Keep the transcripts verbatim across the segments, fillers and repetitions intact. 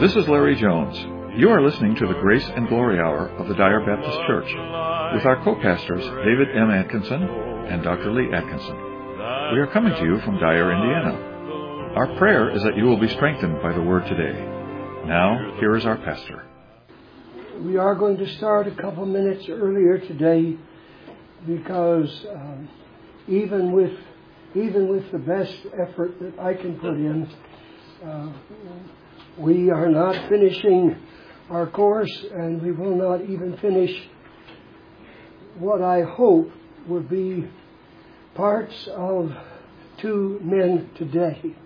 This is Larry Jones. You are listening to the Grace and Glory Hour of the Dyer Baptist Church with our co-pastors David M. Atkinson and Doctor Lee Atkinson. We are coming to you from Dyer, Indiana. Our prayer is that you will be strengthened by the Word today. Now, here is our pastor. We are going to start a couple minutes earlier today because uh, even with even with the best effort that I can put in, uh, we are not finishing our course, and we will not even finish what I hope will be parts of two men today.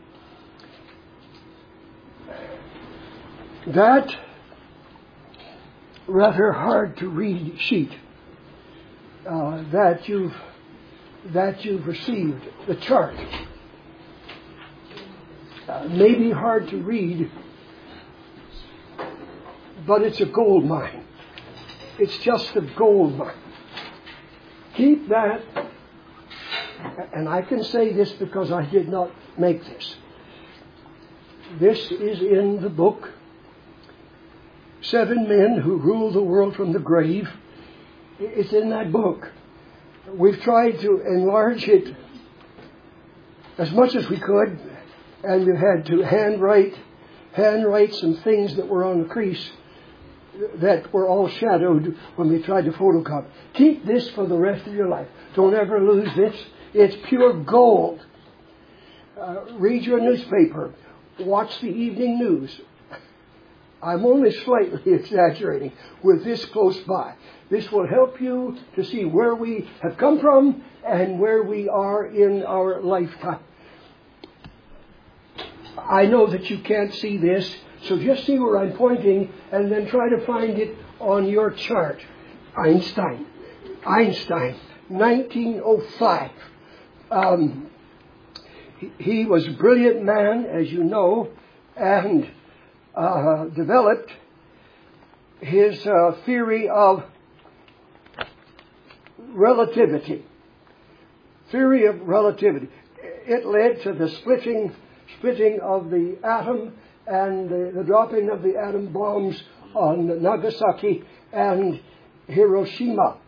That rather hard to read sheet uh, that you've that you've received, the chart, uh, may be hard to read, but it's a gold mine. It's just a gold mine. Keep that, and I can say this because I did not make this. This is in the book, Seven Men Who Rule the World from the Grave. It's in that book. We've tried to enlarge it as much as we could, and we've had to handwrite, handwrite some things that were on the crease that were all shadowed when we tried to photocopy. Keep this for the rest of your life. Don't ever lose this. It's pure gold. Uh, read your newspaper. Watch the evening news. I'm only slightly exaggerating with this close by. This will help you to see where we have come from and where we are in our lifetime. I know that you can't see this, so just see where I'm pointing and then try to find it on your chart. Einstein. Einstein, nineteen oh five. Um, he, he was a brilliant man, as you know, and uh, developed his uh, theory of relativity. Theory of relativity. It led to the splitting, splitting of the atom and the, the dropping of the atom bombs on Nagasaki and Hiroshima.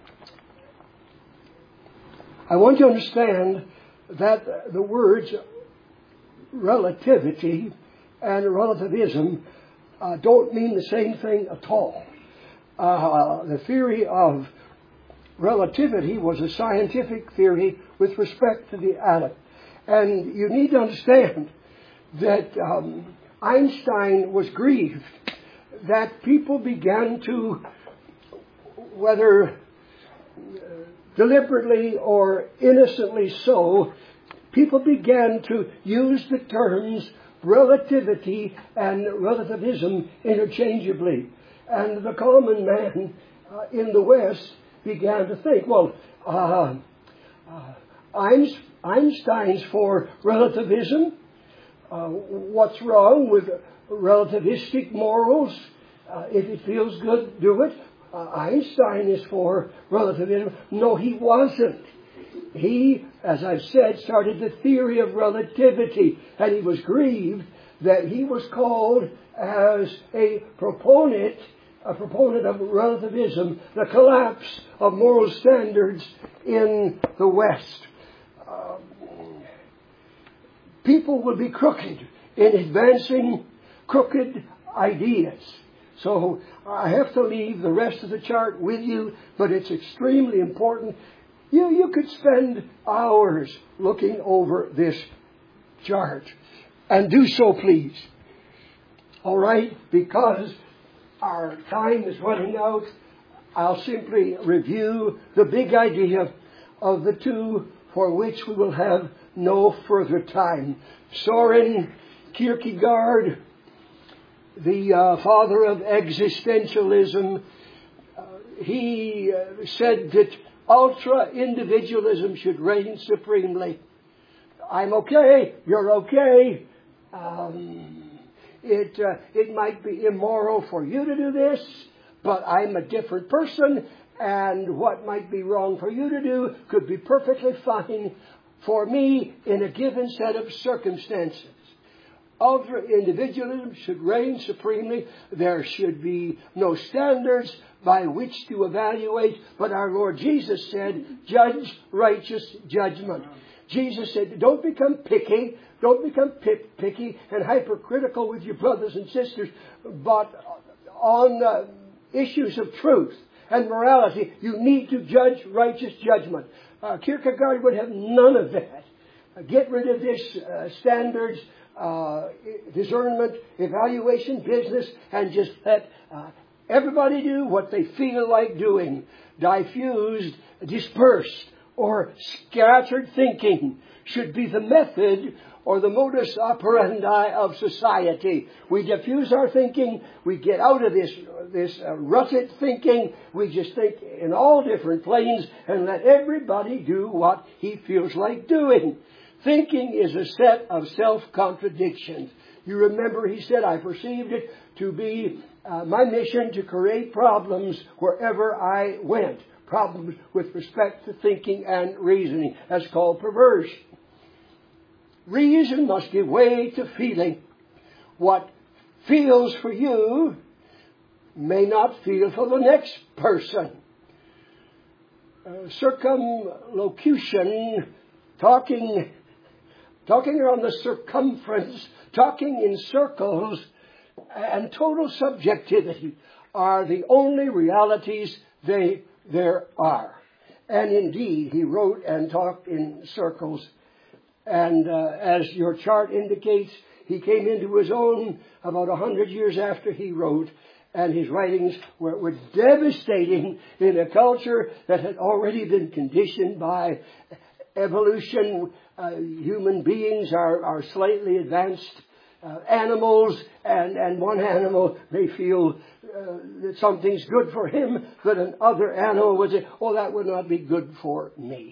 I want you to understand that the words relativity and relativism uh, don't mean the same thing at all. Uh, the theory of relativity was a scientific theory with respect to the atom. And you need to understand that um, Einstein was grieved that people began to, whether deliberately or innocently so, people began to use the terms relativity and relativism interchangeably. And the common man uh, in the West began to think, well, uh, uh, Einstein's for relativism. Uh, what's wrong with relativistic morals? Uh, if it feels good, do it. Uh, Einstein is for relativism. No, he wasn't. He, as I've said, started the theory of relativity, and he was grieved that he was called as a proponent, a proponent of relativism, the collapse of moral standards in the West. Um, people will be crooked in advancing crooked ideas. So I have to leave the rest of the chart with you, but it's extremely important. You, you could spend hours looking over this chart, and do so, please. All right? Because our time is running out, I'll simply review the big idea of the two for which we will have no further time. Soren Kierkegaard, the uh, father of existentialism, uh, he uh, said that ultra-individualism should reign supremely. I'm okay, you're okay. Um, it, uh, it might be immoral for you to do this, but I'm a different person, and what might be wrong for you to do could be perfectly fine for me in a given set of circumstances. ultra-individualism should reign supremely. There should be no standards by which to evaluate. But our Lord Jesus said, judge righteous judgment. Jesus said, don't become picky. Don't become picky and hypercritical with your brothers and sisters. But on uh, issues of truth and morality, you need to judge righteous judgment. Uh, Kierkegaard would have none of that. Uh, get rid of this uh, standards, uh, discernment, evaluation business, and just let uh, everybody do what they feel like doing. Diffused, dispersed, or scattered thinking should be the method or the modus operandi of society. We diffuse our thinking. We get out of this, this uh, rutted thinking. We just think in all different planes and let everybody do what he feels like doing. Thinking is a set of self-contradictions. You remember he said, I perceived it to be uh, my mission to create problems wherever I went. Problems with respect to thinking and reasoning. That's called perversion. Reason must give way to feeling. What feels for you may not feel for the next person. Uh, circumlocution, talking, talking around the circumference, talking in circles, and total subjectivity are the only realities they there are. And indeed, he wrote and talked in circles. And uh, as your chart indicates, he came into his own about a hundred years after he wrote. And his writings were, were devastating in a culture that had already been conditioned by evolution. Uh, human beings are, are slightly advanced uh, animals, and, and one animal may feel uh, that something's good for him, but another animal would say, oh, that would not be good for me.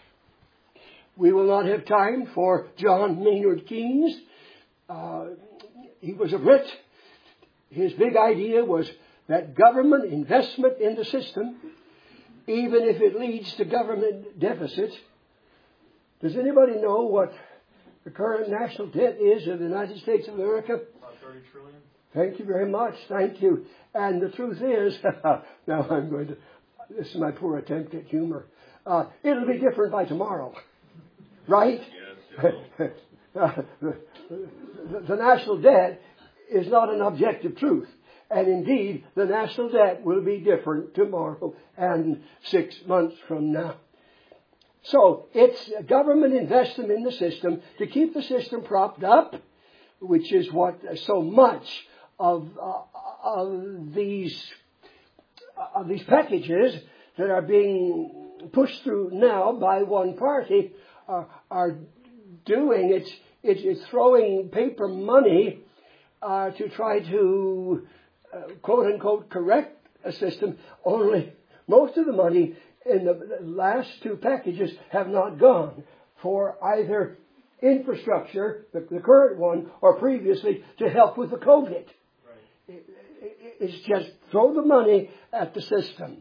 We will not have time for John Maynard Keynes. Uh, he was a Brit. His big idea was that government investment in the system, even if it leads to government deficit. Does anybody know what the current national debt is of the United States of America? About thirty trillion. Thank you very much. Thank you. And the truth is, now I'm going to, this is my poor attempt at humor. Uh, it'll be different by tomorrow. Right? Yes. uh, the, the, the national debt is not an objective truth. And indeed, the national debt will be different tomorrow and six months from now. So it's government investment in the system to keep the system propped up, which is what so much of, uh, of these of these packages that are being pushed through now by one party are, are doing. It's, it's it's throwing paper money uh, to try to uh, quote unquote correct a system. Only most of the money in the last two packages have not gone for either infrastructure, the, the current one, or previously to help with the COVID. Right. It, it, it's just throw the money at the system.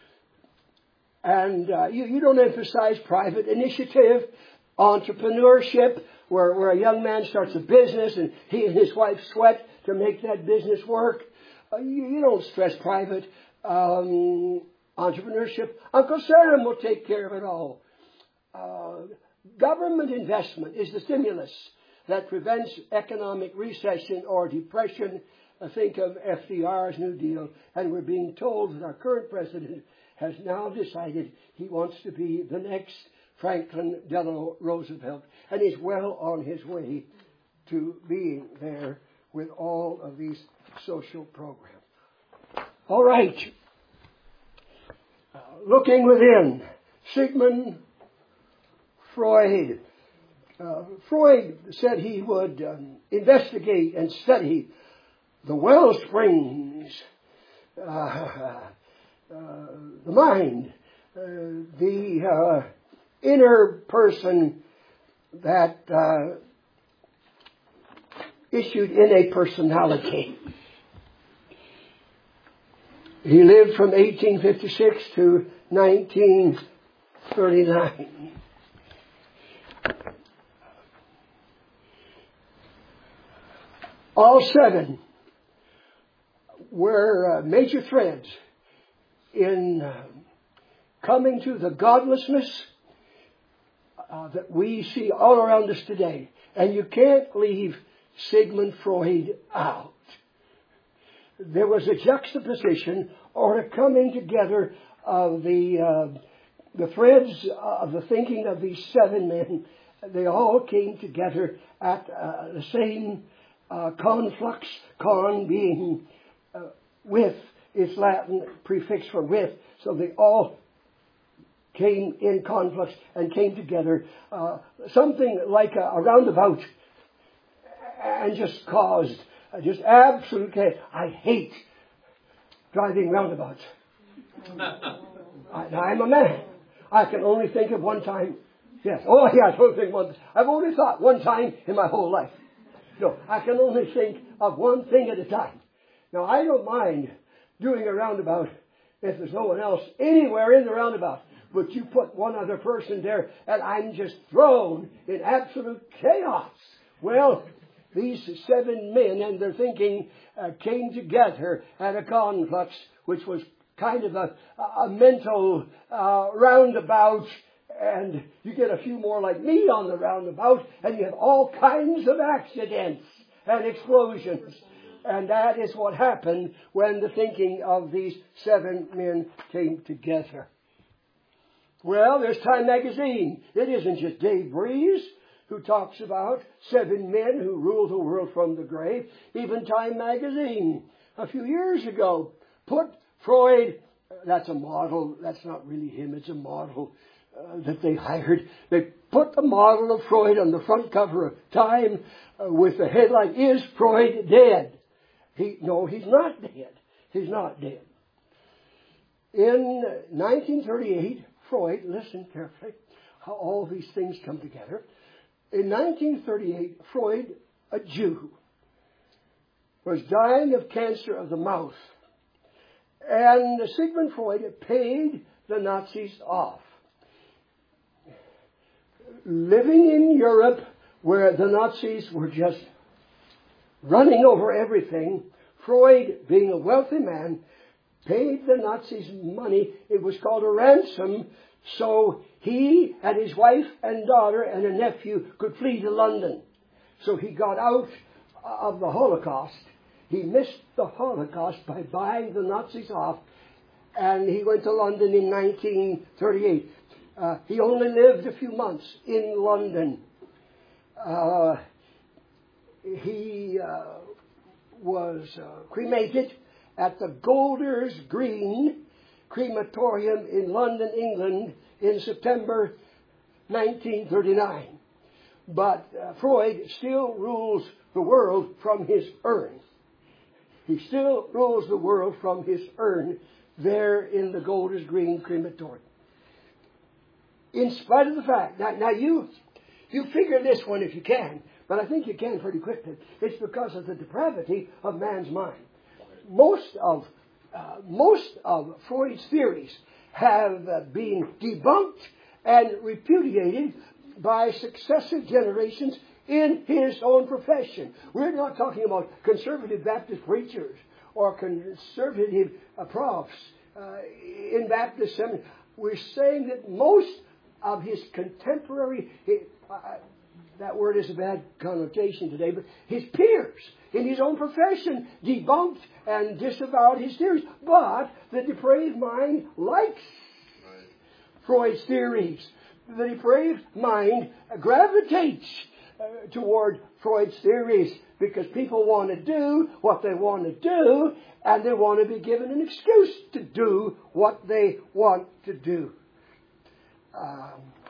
And uh, you, you don't emphasize private initiative, entrepreneurship, where, where a young man starts a business and he and his wife sweat to make that business work. Uh, you, you don't stress private um entrepreneurship. Uncle Sam will take care of it all. Uh, government investment is the stimulus that prevents economic recession or depression. I think of F D R's New Deal, and we're being told that our current president has now decided he wants to be the next Franklin Delano Roosevelt, and is well on his way to being there with all of these social programs. All right. Uh, looking within, Sigmund Freud. Uh, Freud said he would um, investigate and study the well springs, uh, uh, the mind, uh, the uh, inner person that uh, issued in a personality. He lived from eighteen fifty-six to nineteen thirty-nine. All seven were uh, major threads in uh, coming to the godlessness uh, that we see all around us today. And you can't leave Sigmund Freud out. There was a juxtaposition or a coming together of the uh, the threads of the thinking of these seven men. They all came together at uh, the same uh, conflux, con being uh, with, its Latin prefix for with. So they all came in conflux and came together. Uh, something like a, a roundabout, and just caused uh, just absolute chaos. I hate driving roundabouts. I, I'm a man. I can only think of one time. Yes. Oh, yeah, I don't think one. I've only thought one time in my whole life. No, I can only think of one thing at a time. Now, I don't mind doing a roundabout if there's no one else anywhere in the roundabout. But you put one other person there, and I'm just thrown in absolute chaos. Well, these seven men and their thinking uh, came together at a conflux, which was kind of a, a mental uh, roundabout. And you get a few more like me on the roundabout, and you have all kinds of accidents and explosions. And that is what happened when the thinking of these seven men came together. Well, there's Time Magazine. It isn't just Dave Breeze who talks about seven men who rule the world from the grave. Even Time Magazine, a few years ago, put Freud, that's a model, that's not really him, it's a model uh, that they hired. They put the model of Freud on the front cover of Time uh, with the headline, "Is Freud Dead?" He, no, he's not dead. He's not dead. In nineteen thirty-eight, Freud, listen carefully, how all these things come together. In nineteen thirty-eight, Freud, a Jew, was dying of cancer of the mouth. And Sigmund Freud paid the Nazis off. Living in Europe, where the Nazis were just running over everything, Freud, being a wealthy man, paid the Nazis money. It was called a ransom, so he and his wife and daughter and a nephew could flee to London. So he got out of the Holocaust. He missed the Holocaust by buying the Nazis off, and he went to London in nineteen thirty-eight. Uh, he only lived a few months in London. Uh, he uh, was uh, cremated at the Golders Green Crematorium in London, England, in September nineteen thirty-nine. But uh, Freud still rules the world from his urn. He still rules the world from his urn there in the Golders Green Crematorium. In spite of the fact, now, now you, you figure this one if you can, but I think you can pretty quickly. It's because of the depravity of man's mind. Most of, uh, most of Freud's theories have uh, been debunked and repudiated by successive generations in his own profession. We're not talking about conservative Baptist preachers or conservative uh, profs uh, in Baptist seminary. We're saying that most of his contemporary, uh, that word is a bad connotation today, but his peers in his own profession debunked and disavowed his theories. But the depraved mind likes right. Freud's theories. The depraved mind gravitates uh, toward Freud's theories because people want to do what they want to do, and they want to be given an excuse to do what they want to do. Um,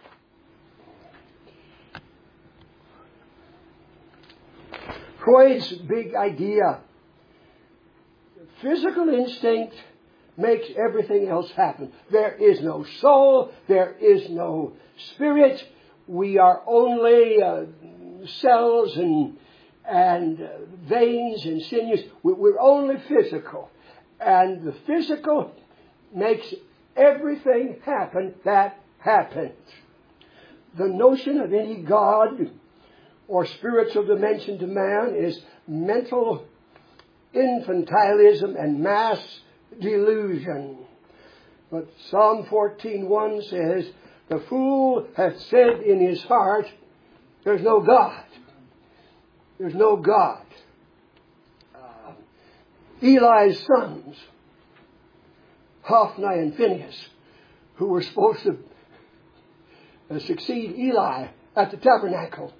Freud's big idea, physical instinct makes everything else happen. There is no soul, there is no spirit. We are only uh, cells and and uh, veins and sinews. We're only physical. And the physical makes everything happen that happens. The notion of any God or spiritual dimension to man is mental infantilism and mass delusion. But Psalm fourteen one says, the fool hath said in his heart, there's no God. There's no God. Uh, Eli's sons, Hophni and Phinehas, who were supposed to uh, succeed Eli at the tabernacle,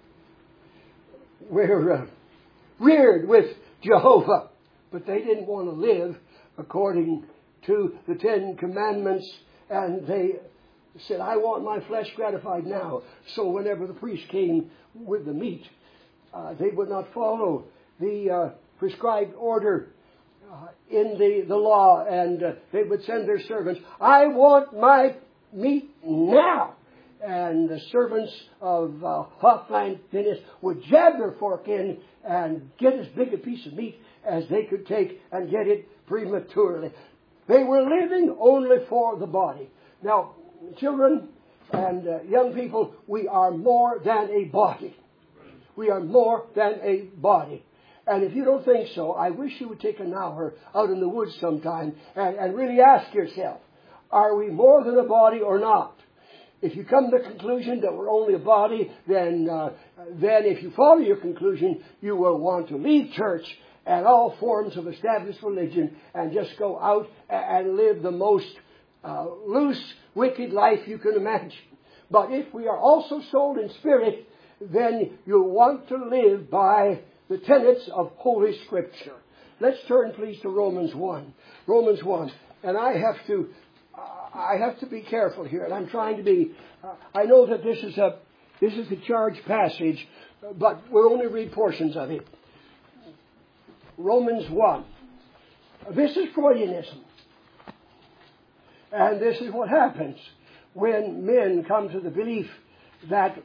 were uh, reared with Jehovah, but they didn't want to live according to the Ten Commandments, and they said, I want my flesh gratified now. So whenever the priest came with the meat, uh, they would not follow the uh, prescribed order uh, in the, the law, and uh, they would send their servants, I want my meat now. And the servants of uh, Hophni and Phinehas would jab their fork in and get as big a piece of meat as they could take and get it prematurely. They were living only for the body. Now, children and uh, young people, we are more than a body. We are more than a body. And if you don't think so, I wish you would take an hour out in the woods sometime and, and really ask yourself, are we more than a body or not? If you come to the conclusion that we're only a body, then, uh, then if you follow your conclusion, you will want to leave church and all forms of established religion and just go out and live the most uh, loose, wicked life you can imagine. But if we are also sold in spirit, then you'll want to live by the tenets of Holy Scripture. Let's turn, please, to Romans one. Romans one. And I have to... I have to be careful here, and I'm trying to be. Uh, I know that this is a this is a charged passage, but we'll only read portions of it. Romans one. This is Freudianism, and this is what happens when men come to the belief that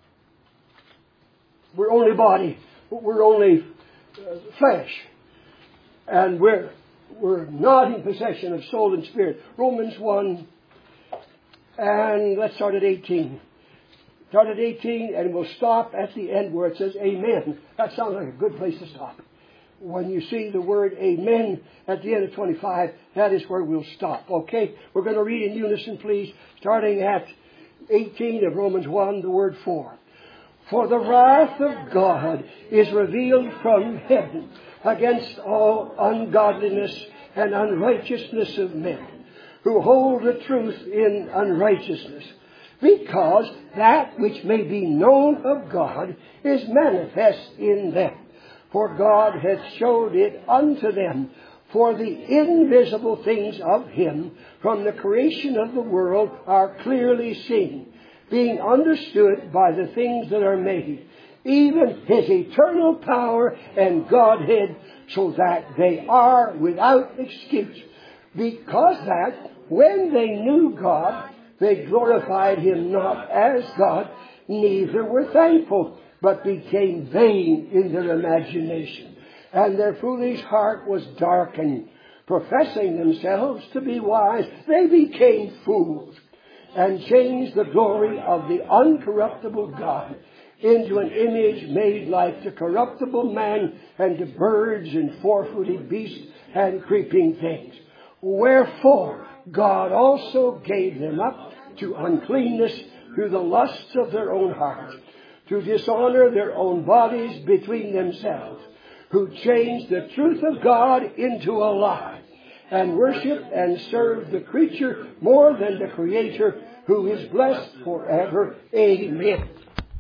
we're only body, we're only uh, flesh, and we're. We're not in possession of soul and spirit. Romans one, and let's start at eighteen. Start at eighteen, and we'll stop at the end where it says amen. That sounds like a good place to stop. When you see the word amen at the end of twenty-five, that is where we'll stop. Okay? We're going to read in unison, please, starting at eighteen of Romans one, the word for. For the wrath of God is revealed from heaven against all ungodliness and unrighteousness of men, who hold the truth in unrighteousness, because that which may be known of God is manifest in them. For God hath showed it unto them, for the invisible things of Him from the creation of the world are clearly seen, being understood by the things that are made, even His eternal power and Godhead, so that they are without excuse. Because that, when they knew God, they glorified Him not as God, neither were thankful, but became vain in their imagination. And their foolish heart was darkened. Professing themselves to be wise, they became fools, and changed the glory of the uncorruptible God into an image made like to corruptible man, and to birds and four-footed beasts and creeping things. Wherefore God also gave them up to uncleanness through the lusts of their own hearts, to dishonor their own bodies between themselves, who changed the truth of God into a lie, and worship and serve the creature more than the Creator, who is blessed forever. Amen.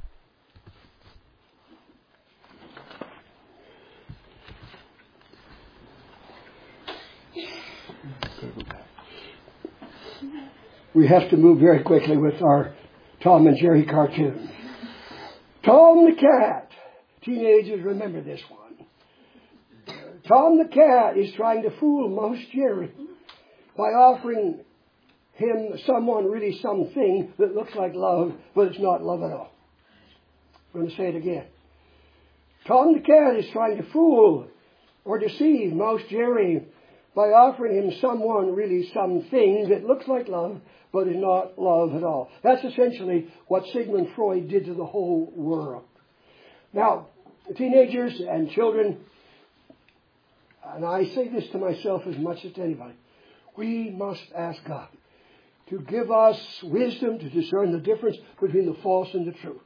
We have to move very quickly with our Tom and Jerry cartoon. Tom the cat. Teenagers, remember this one. Tom the cat is trying to fool Mouse Jerry by offering him someone, really something that looks like love, but it's not love at all. I'm going to say it again. Tom the cat is trying to fool or deceive Mouse Jerry by offering him someone, really something that looks like love, but is not love at all. That's essentially what Sigmund Freud did to the whole world. Now, teenagers and children, and I say this to myself as much as to anybody, we must ask God to give us wisdom to discern the difference between the false and the true.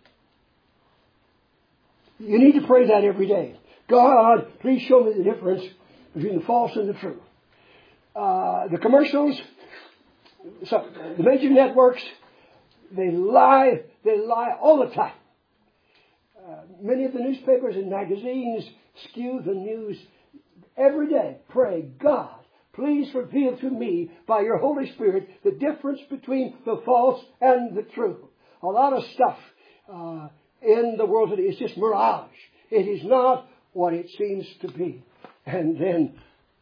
You need to pray that every day. God, please show me the difference between the false and the true. Uh, the commercials, so the major networks, they lie, they lie all the time. Uh, many of the newspapers and magazines skew the news every day. Pray, God, please reveal to me by your Holy Spirit the difference between the false and the true. A lot of stuff uh, in the world today is just mirage. It is not what it seems to be. And then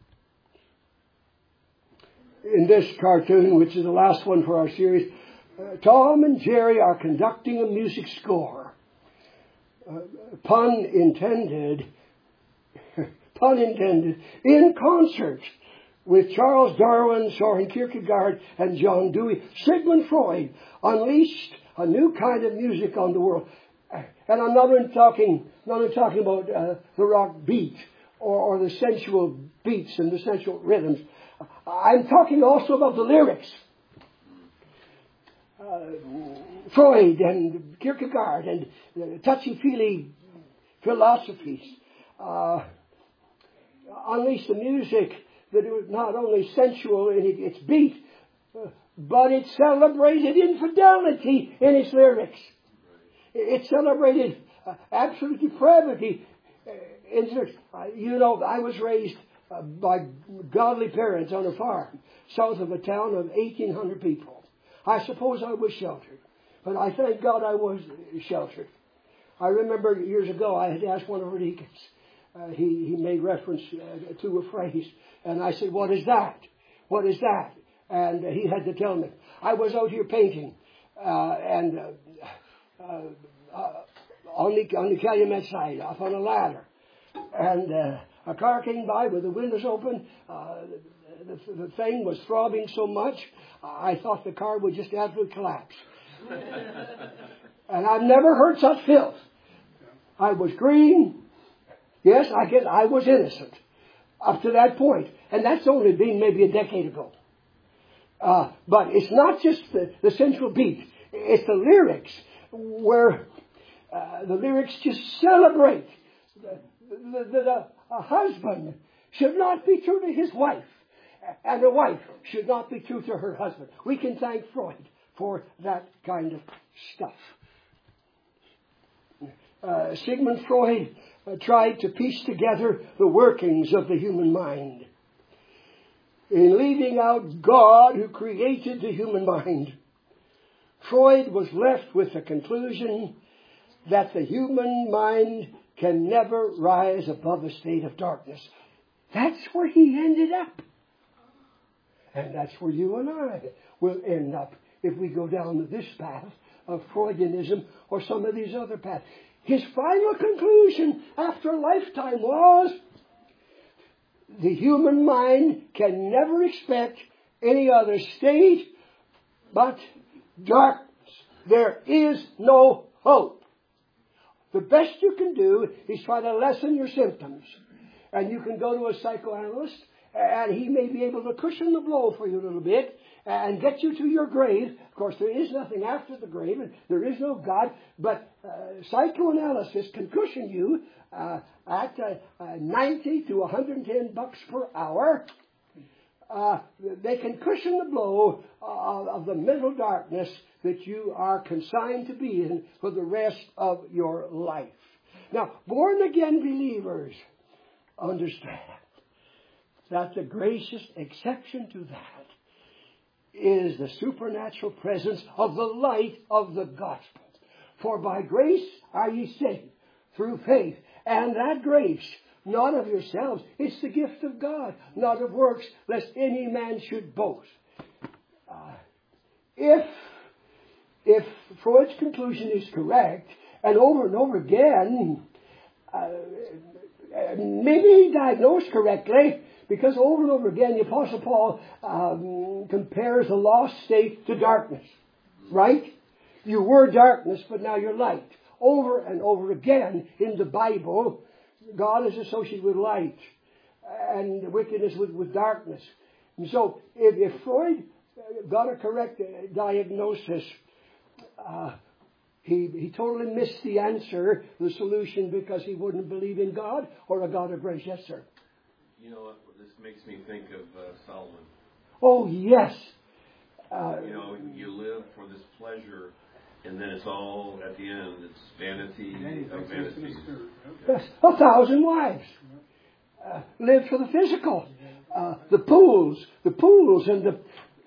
in this cartoon, which is the last one for our series, uh, Tom and Jerry are conducting a music score. Uh, pun intended, pun intended, in concert with Charles Darwin, Soren Kierkegaard, and John Dewey. Sigmund Freud unleashed a new kind of music on the world. And I'm not only talking, not only talking about uh, the rock beat or, or the sensual beats and the sensual rhythms. I'm talking also about the lyrics. Uh, Freud and Kierkegaard and uh, touchy-feely philosophies uh, unleashed the music that was not only sensual in its beat, uh, but it celebrated infidelity in its lyrics. It celebrated uh, absolute depravity. Uh, in, uh, you know, I was raised uh, by godly parents on a farm south of a town of eighteen hundred people. I suppose I was sheltered, but I thank God I was sheltered. I remember years ago I had asked one of our deacons. Uh, he, he made reference uh, to a phrase, and I said, "What is that? What is that?" And uh, he had to tell me. I was out here painting, uh, and uh, uh, uh, on the on the Calumet side, up on a ladder, and uh, a car came by with the windows open. Uh, the, the thing was throbbing so much, I thought the car would just absolutely collapse. And I've never heard such filth. I was green. Yes, I guess I was innocent up to that point, and that's only been maybe a decade ago. Uh, but it's not just the, the central beat; it's the lyrics, where uh, the lyrics just celebrate. The, the, the, the, a husband should not be true to his wife, and a wife should not be true to her husband. We can thank Freud for that kind of stuff. Uh, Sigmund Freud uh, tried to piece together the workings of the human mind. In leaving out God who created the human mind, Freud was left with the conclusion that the human mind can never rise above a state of darkness. That's where he ended up. And that's where you and I will end up if we go down this path of Freudianism or some of these other paths. His final conclusion after a lifetime was the human mind can never expect any other state but darkness. There is no hope. The best you can do is try to lessen your symptoms. And you can go to a psychoanalyst, and he may be able to cushion the blow for you a little bit and get you to your grave. Of course, there is nothing after the grave, and there is no God, but uh, psychoanalysis can cushion you uh, at uh, uh, ninety to one hundred ten bucks per hour. Uh, they can cushion the blow of, of the mental darkness that you are consigned to be in for the rest of your life. Now, born-again believers understand that the gracious exception to that is the supernatural presence of the light of the gospel. For by grace are ye saved through faith, and that grace, not of yourselves, it's the gift of God, not of works, lest any man should boast. Uh, if, if Freud's conclusion is correct, and over and over again, uh, maybe he diagnosed correctly, because over and over again the Apostle Paul um, compares the lost state to darkness. Right? You were darkness, but now you're light. over and over again in the Bible, God is associated with light and wickedness with, with darkness. And so if, if Freud got a correct diagnosis, uh, he, he totally missed the answer, the solution, because he wouldn't believe in God or a God of grace. Yes, sir. You know, this makes me think of uh, Solomon. Oh, yes. Uh, you know, you live for this pleasure, and then it's all, at the end, it's vanity of vanities. Yes, a thousand wives. Uh, live for the physical. Uh, the pools, the pools and the,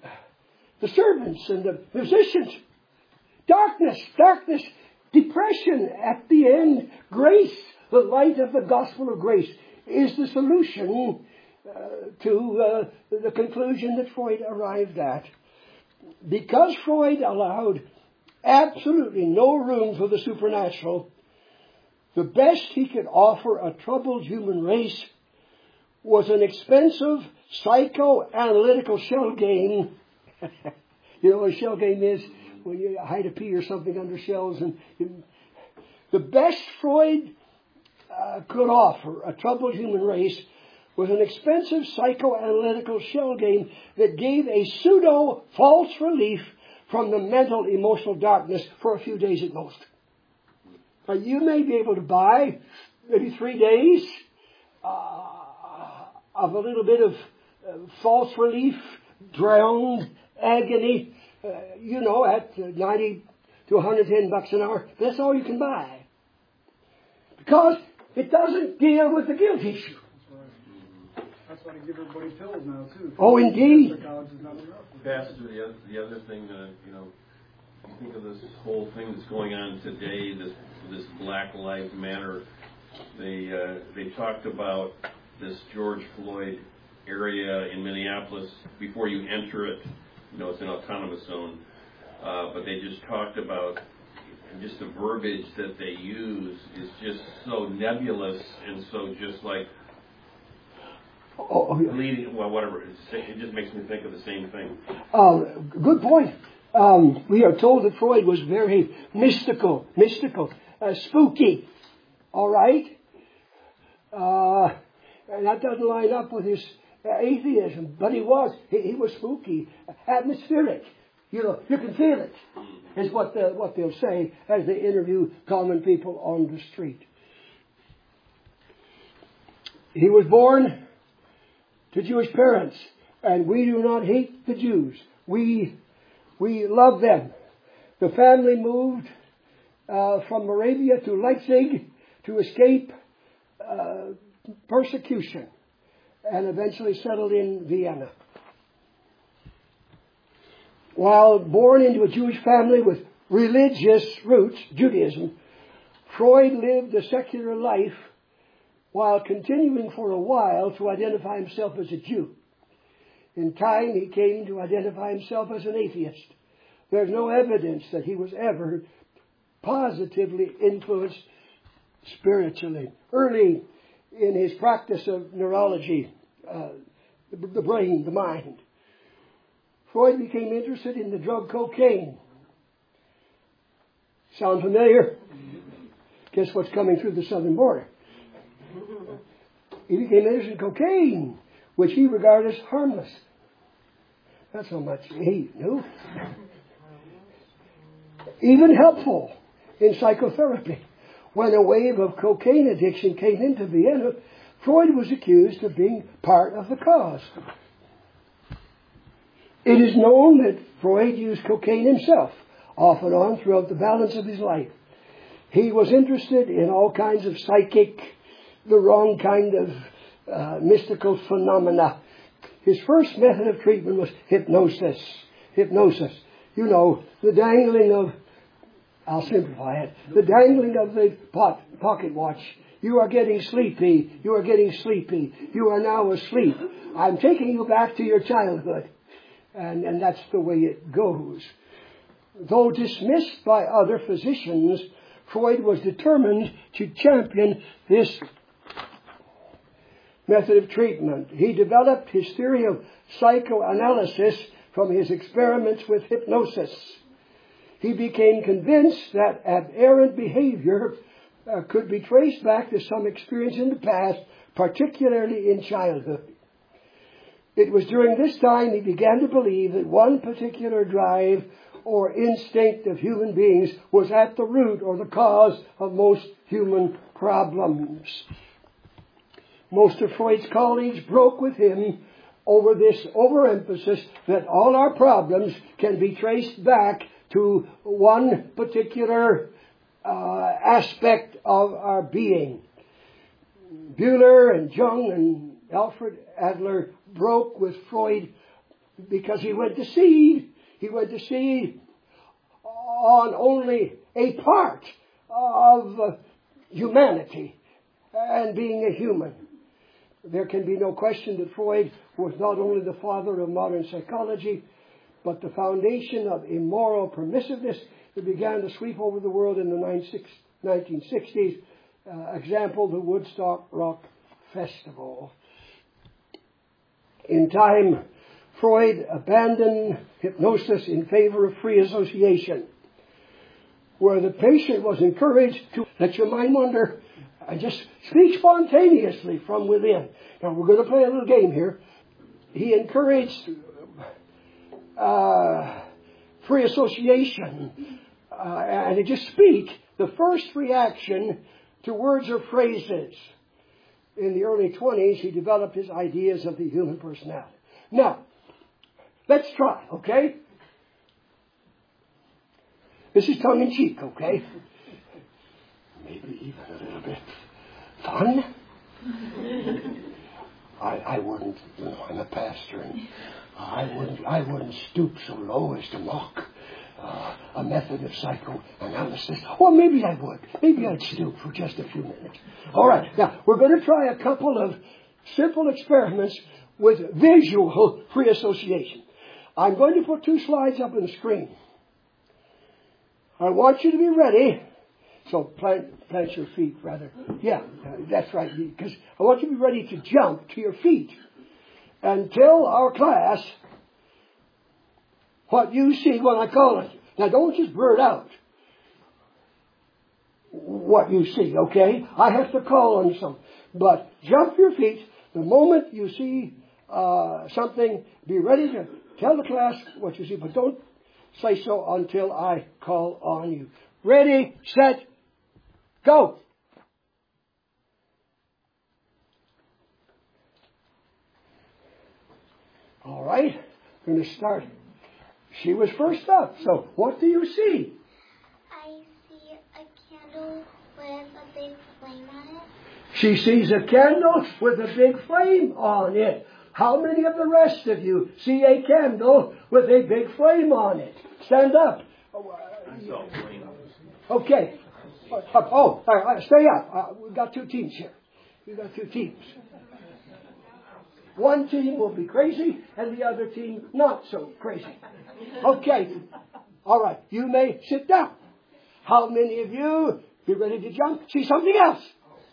the servants and the musicians. Darkness, darkness, depression at the end. Grace, the light of the gospel of grace, is the solution uh, to uh, the conclusion that Freud arrived at. Because Freud allowed absolutely no room for the supernatural, the best he could offer a troubled human race was an expensive psychoanalytical shell game. You know what a shell game is? When you hide a pea or something under shells. And you, the best Freud uh, could offer a troubled human race was an expensive psychoanalytical shell game that gave a pseudo false relief from the mental emotional darkness for a few days at most. Now, you may be able to buy maybe three days uh, of a little bit of uh, false relief, drowned agony, uh, you know, at ninety to one hundred ten bucks an hour. That's all you can buy. Because it doesn't deal with the guilt issue. That's why they give everybody pills now, too. Oh, indeed. Pastor, the other, the other thing that, you know, you think of this whole thing that's going on today, this this Black Lives Matter. They uh, they talked about this George Floyd area in Minneapolis before you enter it. You know, it's an autonomous zone, uh, but they just talked about just the verbiage that they use is just so nebulous and so just like. Oh, oh, yeah. Leading, well, whatever. It's, it just makes me think of the same thing. Uh, good point. Um, we are told that Freud was very mystical, mystical, uh, spooky. All right? Uh, and that doesn't line up with his uh, atheism, but he was. He, he was spooky, atmospheric. You know, you can feel it, is what, the, what they'll say as they interview common people on the street. He was born to Jewish parents, and we do not hate the Jews. We we love them. The family moved uh, from Moravia to Leipzig to escape uh, persecution, and eventually settled in Vienna. While born into a Jewish family with religious roots, Judaism, Freud lived a secular life while continuing for a while to identify himself as a Jew. In time, he came to identify himself as an atheist. There's no evidence that he was ever positively influenced spiritually. Early in his practice of neurology, uh, the, the brain, the mind, Freud became interested in the drug cocaine. Sound familiar? Guess what's coming through the southern border? He became interested in cocaine, which he regarded as harmless. That's how much he knew. Even helpful in psychotherapy. When a wave of cocaine addiction came into Vienna, Freud was accused of being part of the cause. It is known that Freud used cocaine himself, off and on, throughout the balance of his life. He was interested in all kinds of psychic, the wrong kind of uh, mystical phenomena. His first method of treatment was hypnosis. Hypnosis. You know, the dangling of, I'll simplify it, the dangling of the pot, pocket watch. You are getting sleepy. You are getting sleepy. You are now asleep. I'm taking you back to your childhood. And, and that's the way it goes. Though dismissed by other physicians, Freud was determined to champion this method of treatment. He developed his theory of psychoanalysis from his experiments with hypnosis. he became convinced that aberrant behavior uh, could be traced back to some experience in the past, particularly in childhood. It was during this time he began to believe that one particular drive or instinct of human beings was at the root or the cause of most human problems. Most of Freud's colleagues broke with him over this overemphasis that all our problems can be traced back to one particular uh, aspect of our being. Bühler and Jung and Alfred Adler broke with Freud because he went to see, he went to see on only a part of uh, humanity and being a human. There can be no question that Freud was not only the father of modern psychology, but the foundation of immoral permissiveness that began to sweep over the world in the nineteen sixties. Uh, example, the Woodstock Rock Festival. In time, Freud abandoned hypnosis in favor of free association, where the patient was encouraged to let your mind wander and just speak spontaneously from within. Now, we're going to play a little game here. He encouraged uh, free association uh, and to just speak the first reaction to words or phrases. In the early twenties, he developed his ideas of the human personality. Now, let's try, okay? This is tongue-in-cheek, okay? Maybe even a little bit fun. I, I wouldn't, you know, I'm a pastor, and I wouldn't, I wouldn't stoop so low as to mock uh, a method of psychoanalysis. Or maybe I would. Maybe I'd stoop for just a few minutes. All right, now we're going to try a couple of simple experiments with visual free association. I'm going to put two slides up on the screen. I want you to be ready. So plant, plant your feet, rather. Yeah, that's right. Because I want you to be ready to jump to your feet and tell our class what you see when I call it. Now, don't just blurt out what you see, okay? I have to call on something. But jump your feet the moment you see uh, something. Be ready to tell the class what you see, but don't say so until I call on you. Ready, set, go. All right, I'm going to start. She was first up. So, what do you see? I see a candle with a big flame on it. She sees a candle with a big flame on it. How many of the rest of you see a candle with a big flame on it? Stand up. I saw flame. Okay. Up. Oh, all right, stay up. Uh, we've got two teams here. We've got two teams. One team will be crazy, and the other team not so crazy. Okay. All right. You may sit down. How many of you be ready to jump? See something else?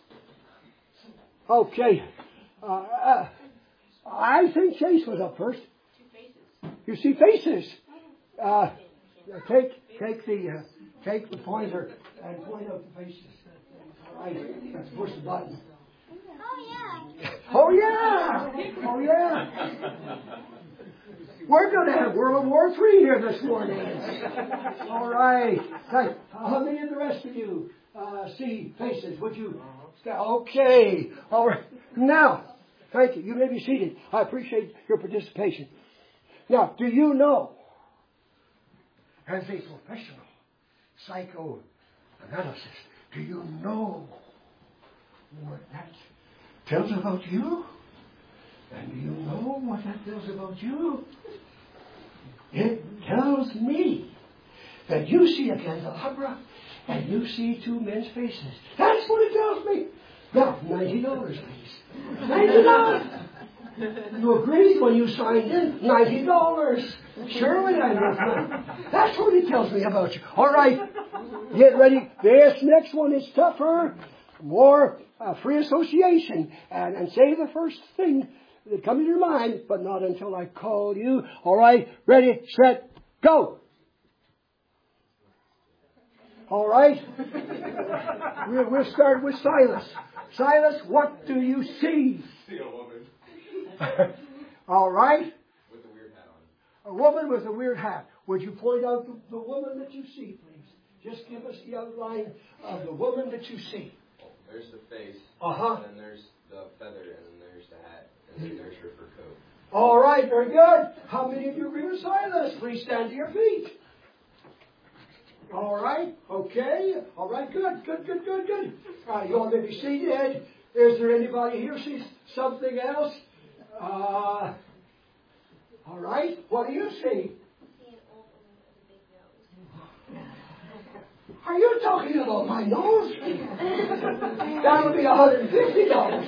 Okay. Uh, uh, I think Chase was up first. You see faces. Uh, take take the uh, take the pointer and point out the faces. All right. Let's push the button. Oh, yeah. Oh, yeah. Oh, yeah. We're going to have World War Three here this morning. All right. Hey, how many of the rest of you uh, see faces? Would you? Okay. All right. Now, thank you. You may be seated. I appreciate your participation. Now, do you know, as a professional psychoanalyst, do you know what that tells about you? And do you know what that tells about you? It tells me that you see a candelabra and you see two men's faces. That's what it tells me. Now, ninety dollars, please. ninety dollars. You agreed when you signed in. ninety dollars. Surely I know. That's what it tells me about you. All right. Get ready. This next one is tougher. More uh, free association. And, and say the first thing that comes to your mind, but not until I call you. All right. Ready, set, go. All right? We'll, we'll start with Silas. Silas, what do you see? See a woman. All right? With a weird hat on. A woman with a weird hat. Would you point out the, the woman that you see, please? Just give us the outline of the woman that you see. Well, there's the face. Uh-huh. And then there's the feather, and then there's the hat, and then there's her fur coat. All right, very good. How many of you agree with Silas? Please stand to your feet. All right, okay. All right, good, good, good, good, good. All right, you all may be seated. Is there anybody here who sees something else? Uh, all right, what do you see? Are you talking about my nose? That'll be one hundred fifty dollars.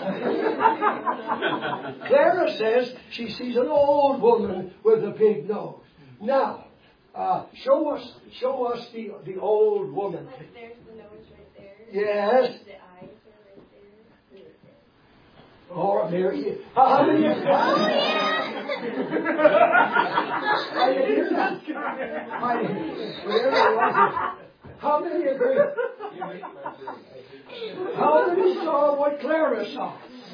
Clara says she sees an old woman with a big nose. Now, uh, show us, show us the the old woman. Like there's the nose right there. Yes. The eyes are right there. Oh, Mary. How how many? Oh, I didn't hear that. I didn't. Whatever it was. How many agree? How many saw what Clara saw?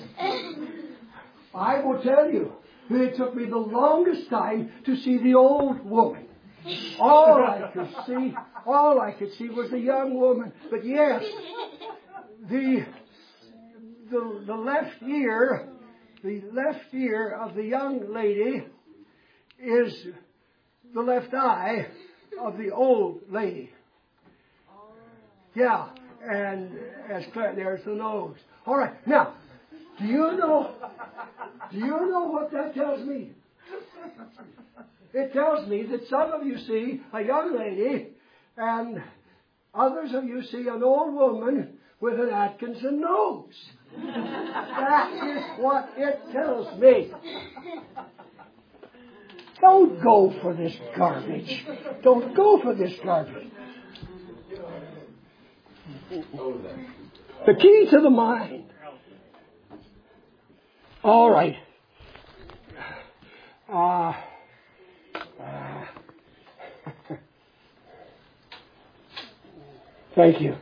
I will tell you, it took me the longest time to see the old woman. All I could see, all I could see was the young woman. But yes, the the, the left ear, the left ear of the young lady is the left eye of the old lady. Yeah, and as clear, there's the nose. All right, now, do you know, do you know what that tells me? It tells me that some of you see a young lady, and others of you see an old woman with an Atkinson nose. That is what it tells me. Don't go for this garbage. Don't go for this garbage. The key to the mind. All right. Uh, uh, thank you.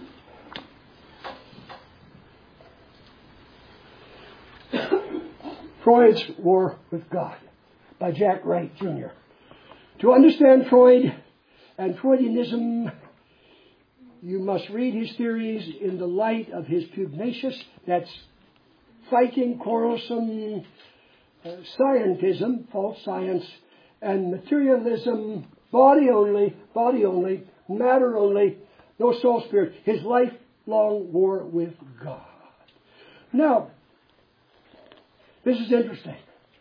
Freud's War with God by Jack Wright, Junior To understand Freud and Freudianism, you must read his theories in the light of his pugnacious, that's fighting, quarrelsome, uh, scientism, false science, and materialism, body only, body only, matter only, no soul spirit, his lifelong war with God. Now, this is interesting.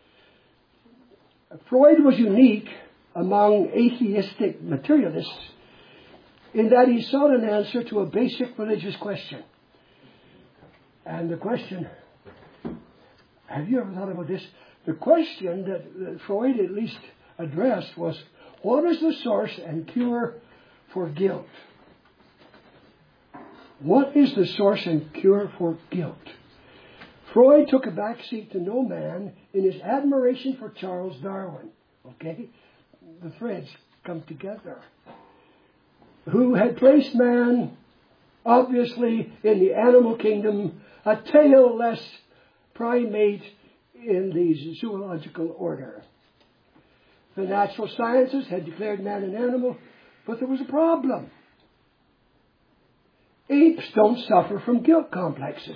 Freud was unique among atheistic materialists in that he sought an answer to a basic religious question. And the question, have you ever thought about this? The question that, that Freud at least addressed was, what is the source and cure for guilt? What is the source and cure for guilt? Freud took a backseat to no man in his admiration for Charles Darwin. Okay? The threads come together. Who had placed man, obviously, in the animal kingdom, a tailless primate in the zoological order. The natural sciences had declared man an animal, but there was a problem. Apes don't suffer from guilt complexes,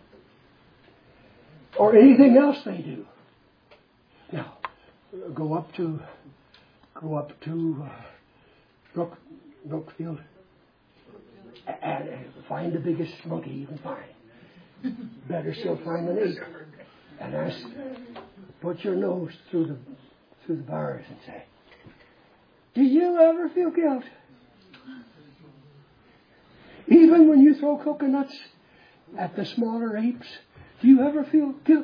or anything else they do. Now, go up to, go up to uh, Brook, Brookfield, and, and find the biggest monkey you can find. Better still find an ape, and ask, put your nose through the through the bars and say, "Do you ever feel guilt? Even when you throw coconuts at the smaller apes, do you ever feel guilt?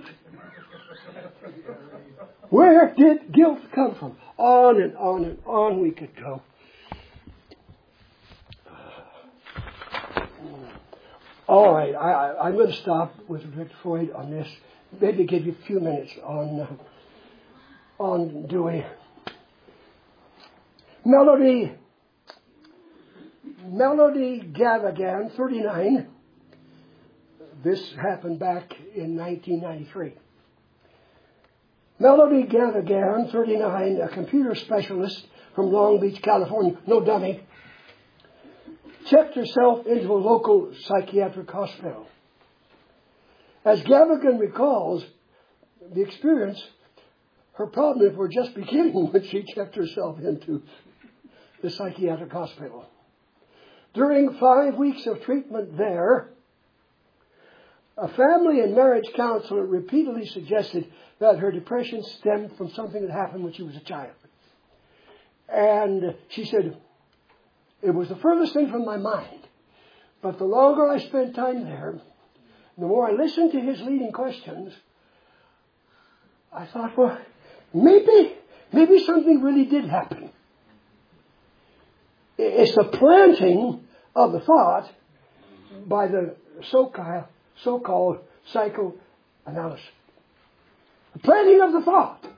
Where did guilt come from?" On and on and on we could go. All right, I, I, I'm going to stop with Rick Freud on this. Maybe give you a few minutes on uh, on Dewey. Melody, Melody Gavigan, thirty-nine. This happened back in nineteen ninety-three. Melody Gavigan, thirty-nine, a computer specialist from Long Beach, California, no dummy, checked herself into a local psychiatric hospital. As Gavigan recalls the experience, her problems were just beginning when she checked herself into the psychiatric hospital. During five weeks of treatment there, a family and marriage counselor repeatedly suggested that her depression stemmed from something that happened when she was a child. And she said, it was the furthest thing from my mind. But the longer I spent time there, the more I listened to his leading questions, I thought, well, maybe, maybe something really did happen. It's the planting of the thought by the so-called, so-called psychoanalysis. The planting of the thought.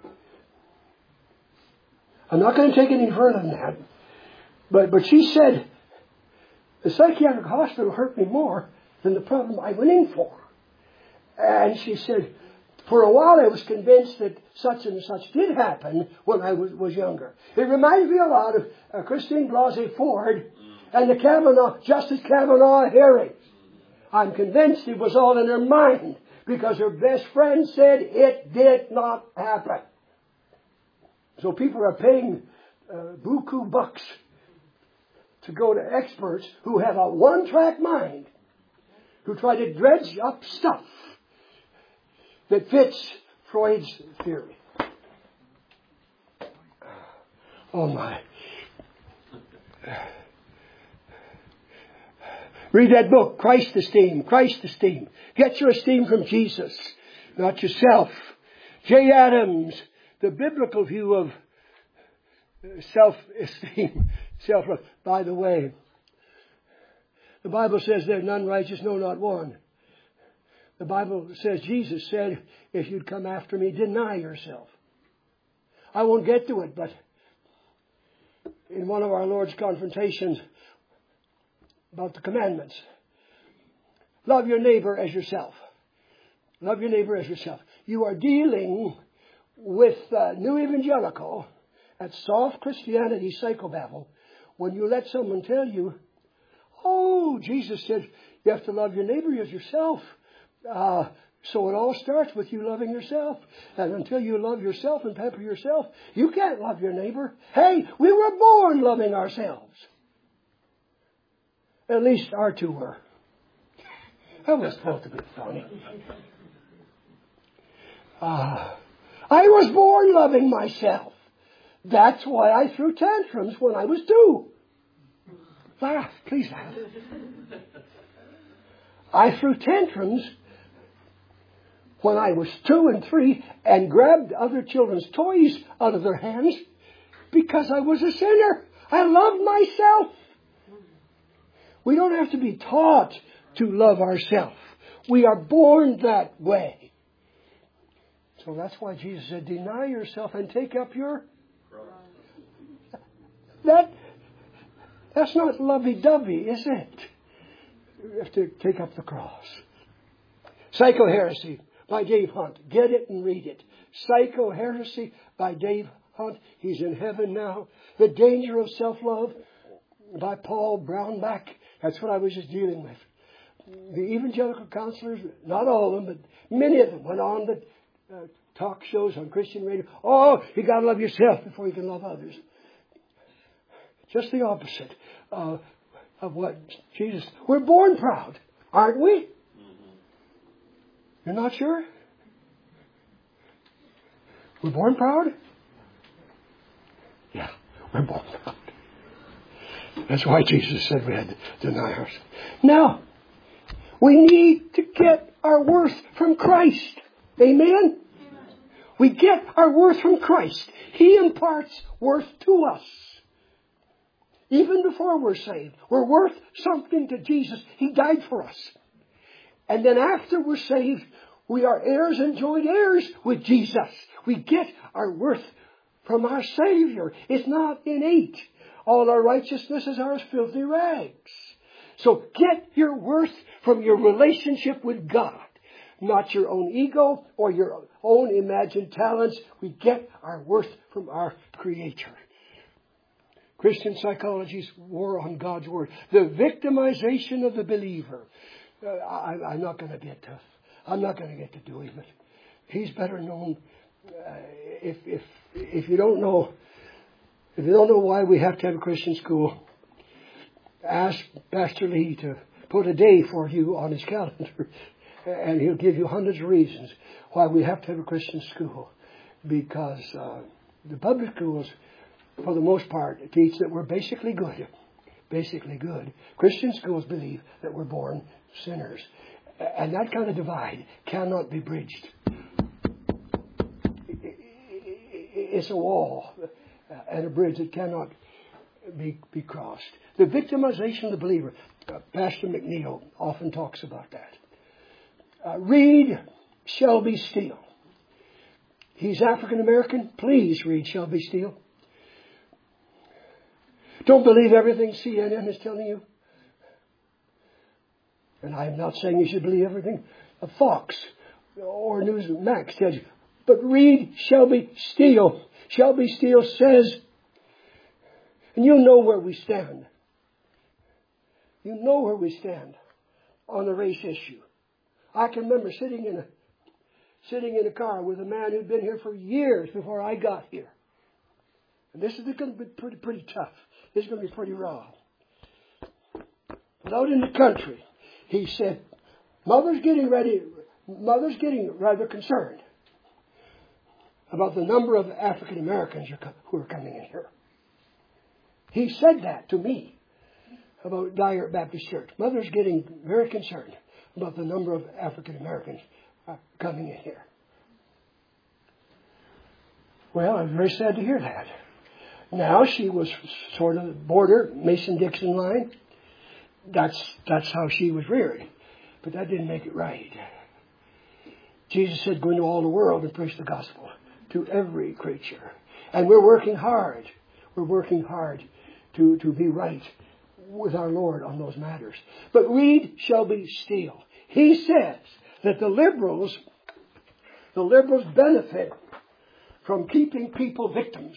I'm not going to take any further than that. But, but she said, the psychiatric hospital hurt me more than the problem I went in for. And she said, for a while I was convinced that such and such did happen when I was, was younger. It reminds me a lot of uh, Christine Blasey Ford and the Kavanaugh, Justice Kavanaugh hearings. I'm convinced it was all in her mind because her best friend said it did not happen. So people are paying uh, buku bucks to go to experts who have a one-track mind, who try to dredge up stuff that fits Freud's theory. Oh my. Read that book, Christ Esteem, Christ Esteem. Get your esteem from Jesus, not yourself. Jay Adams, the biblical view of self-esteem, self-love. By the way, the Bible says there's none righteous, no, not one. The Bible says, Jesus said, if you'd come after me, deny yourself. I won't get to it, but in one of our Lord's confrontations about the commandments, love your neighbor as yourself. Love your neighbor as yourself. You are dealing with uh, New Evangelical at soft Christianity psychobabble when you let someone tell you, oh, Jesus said you have to love your neighbor as yourself. Uh, so it all starts with you loving yourself. And until you love yourself and pamper yourself, you can't love your neighbor. Hey, we were born loving ourselves. At least our two were. That was supposed to be funny. Uh, I was born loving myself. That's why I threw tantrums when I was two. Laugh, please laugh. I threw tantrums when I was two and three and grabbed other children's toys out of their hands because I was a sinner. I loved myself. We don't have to be taught to love ourselves. We are born that way. So that's why Jesus said, deny yourself and take up your cross. That, that's not lovey-dovey, is it? You have to take up the cross. Psychoheresy by Dave Hunt. Get it and read it. Psychoheresy by Dave Hunt. He's in heaven now. The Danger of Self-Love by Paul Brownback. That's what I was just dealing with. The evangelical counselors, not all of them, but many of them went on the uh, talk shows on Christian radio. Oh, you got to love yourself before you can love others. Just the opposite uh, of what Jesus... We're born proud, aren't we? Mm-hmm. You're not sure? We're born proud? Yeah, we're born proud. That's why Jesus said we had to deny ourselves. Now, we need to get our worth from Christ. Amen? We get our worth from Christ. He imparts worth to us. Even before we're saved, we're worth something to Jesus. He died for us. And then after we're saved, we are heirs and joint heirs with Jesus. We get our worth from our Savior. It's not innate. all our righteousnesses are as filthy rags. So get your worth from your relationship with God, not your own ego or your own imagined talents. We get our worth from our Creator. Christian psychology's war on God's Word. The victimization of the believer. Uh, I, I'm not going to get to, I'm not going to get to doing it. He's better known. Uh, if if if you don't know, if you don't know why we have to have a Christian school, ask Pastor Lee to put a day for you on his calendar, and he'll give you hundreds of reasons why we have to have a Christian school. Because uh, the public schools, for the most part, teach that we're basically good. Basically good. Christian schools believe that we're born sinners. And that kind of divide cannot be bridged. It's a wall and a bridge that cannot be, be crossed. The victimization of the believer. Uh, Pastor McNeil often talks about that. Uh, read Shelby Steele. He's African American. Please read Shelby Steele. Don't believe everything C N N is telling you. And I'm not saying you should believe everything Fox or Newsmax tells you. But read Shelby Steele. Shelby Steele says, and you know where we stand. You know where we stand on the race issue. I can remember sitting in a sitting in a car with a man who'd been here for years before I got here. And this is going to be pretty, pretty tough. This is going to be pretty raw. But out in the country, he said, Mother's getting ready, Mother's getting rather concerned about the number of African Americans who are coming in here. He said that to me about Dyer Baptist Church. Mother's getting very concerned about the number of African Americans coming in here. Well, I'm very sad to hear that. Now she was sort of border Mason-Dixon line. That's that's how she was reared. But that didn't make it right. Jesus said, go into all the world and preach the gospel to every creature. And we're working hard. We're working hard to, to be right with our Lord on those matters. But read Shelby Steele. He says that the liberals, the liberals benefit from keeping people victims.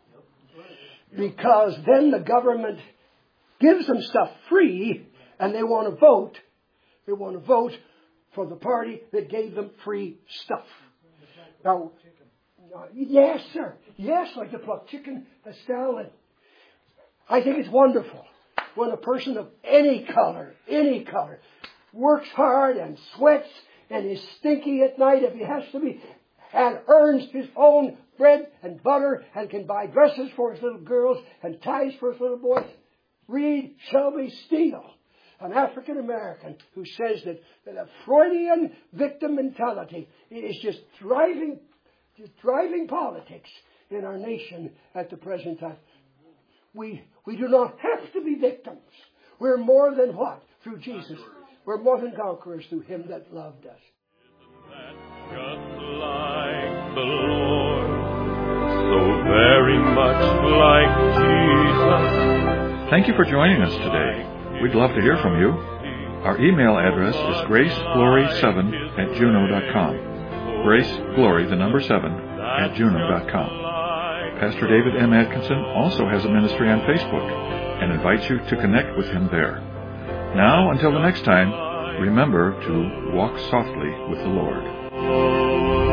Because then the government gives them stuff free and they want to vote. They want to vote for the party that gave them free stuff. Now, yes, sir. Yes, like the plucked chicken, the Stalin. I think it's wonderful when a person of any color, any color, works hard and sweats and is stinky at night if he has to be, and earns his own bread and butter and can buy dresses for his little girls and ties for his little boys. Read Shelby Steele, an African American who says that, that a Freudian victim mentality is just driving, just driving politics in our nation at the present time. We we do not have to be victims. We're more than what? Through Jesus. We're more than conquerors through Him that loved us. Just like the Lord, so very much like Jesus. Thank you for joining us today. We'd love to hear from you. Our email address is graceglory seven at juno dot com. Graceglory, the number seven, at juno dot com. Pastor David M. Atkinson also has a ministry on Facebook and invites you to connect with him there. Now, until the next time, remember to walk softly with the Lord.